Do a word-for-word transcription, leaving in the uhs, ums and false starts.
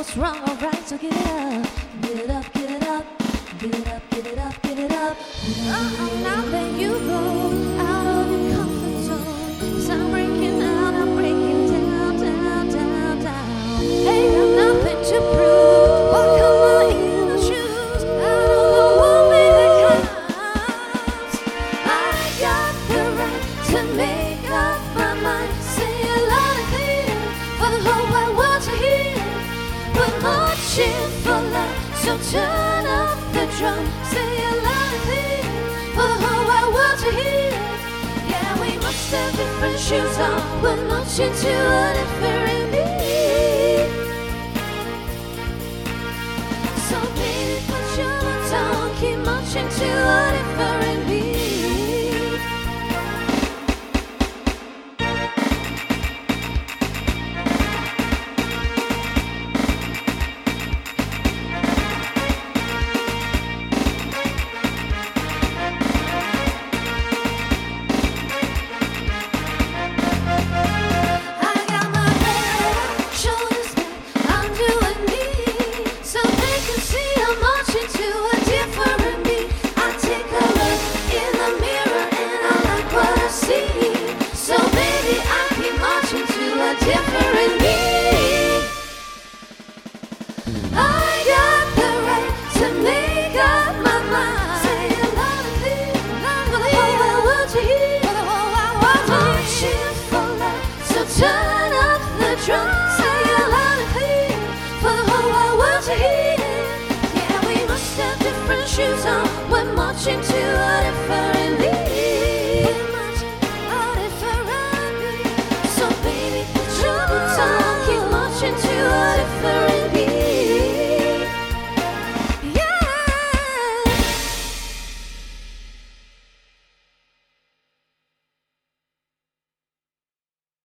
what's wrong or right, so get it up. Get it up, get it up, get it up, get it up, get it up. Oh, now that you go out of your comfort zone, 'cause I'm breaking out, I'm breaking down, down, down, down. Hey, I've nothing to prove. Walk on my inner shoes. I don't know what way that comes. I got the right to make up my mind. Say it loud and clear for the whole wide world to hear. We're marching for love, so turn up the drum. Say it loud and clear for the whole wide world to hear. Yeah, we must have different shoes on. We're marching to a different beat. So baby, put your boots on, keep marching to a different beat. Different me. I got the right to make up my mind. Say it loud and clear for the whole wide world to hear. For the whole wide world to hear. Marching for love, so turn up the drum. Say it loud and clear for the whole wide world to hear. Yeah, we must have different shoes on.